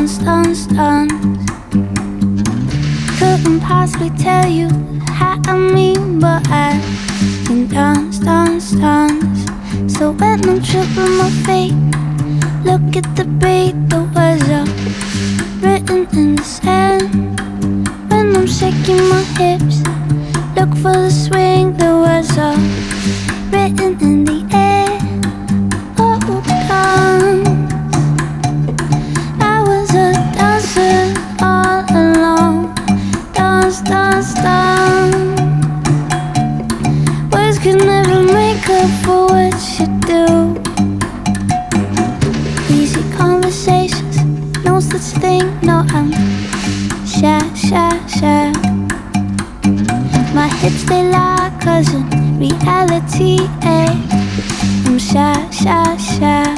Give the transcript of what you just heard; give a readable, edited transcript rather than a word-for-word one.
dance. Couldn't possibly tell you how I mean, but I can dance. So when I'm tripping my feet, look at the beat, the words are written in the sand. When I'm shaking my hips, look for the swing, the words are written in the air. Oh, dance. I was a dancer all along. Dance. Words could never make up for what you do. Easy conversations, no such thing, no, I'm shy. My hips, they lie, 'cause in reality, I'm shy.